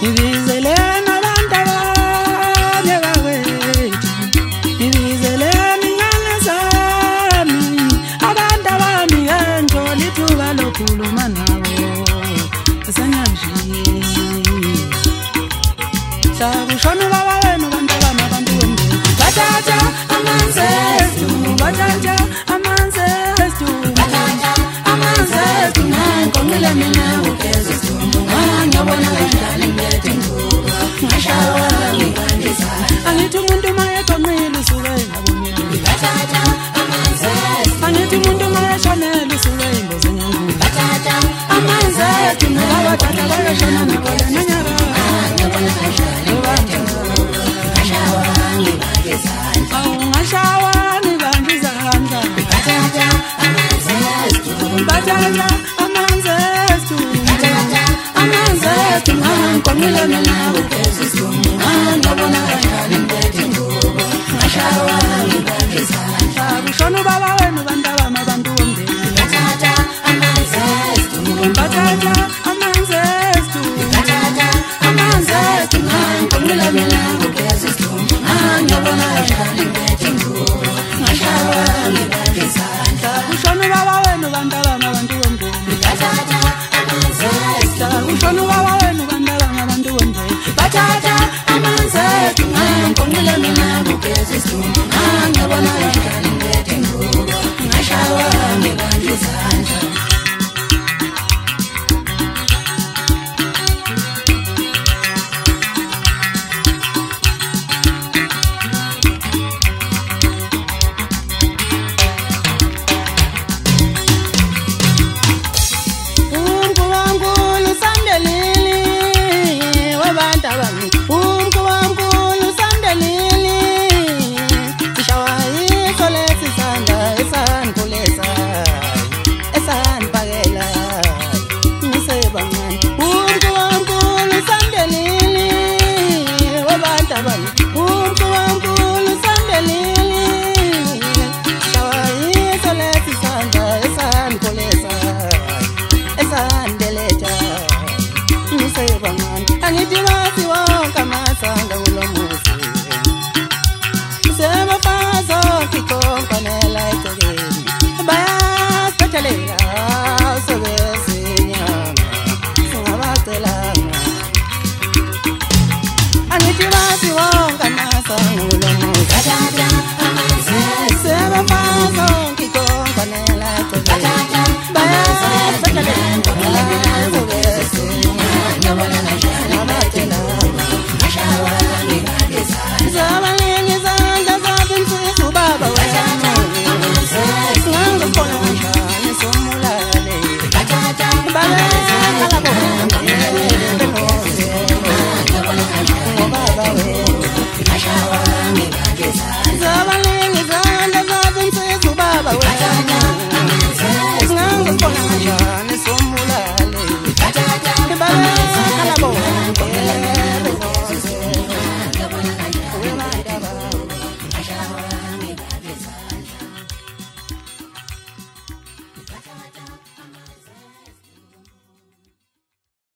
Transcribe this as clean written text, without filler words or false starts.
Ibizeleni abantu abanye bakwethu, ibizeleni ingane zami, abantu abami ngengithola ithuba lokukhuluma nabo esenyamshini. Sakushona ubaba wenu bantu bami abantu bomndeni, bathatha amanzi ethu, bathatha amanzi ethu, bathatha amanzi ethu, ngangomile mina ugeza isithunzi, ngangiyabona kanjani ngiphethe ingubo, ngashawa ngibandisa. Angithi umuntu mayeqonqile usuke engabonile, bathatha amanzi ethu. Angithi umuntu mayeshonela usuke imboze ngengubo, bathatha amanzi ethu. Nabathatha bayashona nabo lenyara, ngiyabona kanjani ngiphethe ingubo, ngashawa ngibandisa. Ngashawa ngibandisa izandla, bathatha amanzi ethu, bathatha amanzi ethu, bathatha amanzi ethu. Ngangomile mina ugeza isithunzi, ngangiyabona kanjani ngiphethe ingubo, ngashawa ngibandisa. Sakushona ubaba wenu bantu abami abantu bomndeni, bathatha amanzi ethu, bathatha amanzi ethu, bathatha amanzi ethu. Ngangomile mina ugeza isithunzi, ngangiyabona kanjani ngiphethe ingubo, ngashawa ngibandisa. Sakushona ubaba wenu bantu abami abantu bomndeni, bathatha amanzi ethu. Sakushona ubaba wenu bantu abami abantu bomndeni, bathatha amanzi ethu. Ngangomile mina ugeza isithunzi, ngangiyabona kanjani ngiphethe ingubo, ngashawa ngibandisa. Angithi wasi wonke amasanga kulo muzi, sebafazo kikonkanela egcekeni, bayasiphethelela sebezinyanga singabacelanga. Angithi wasi wonke amasanga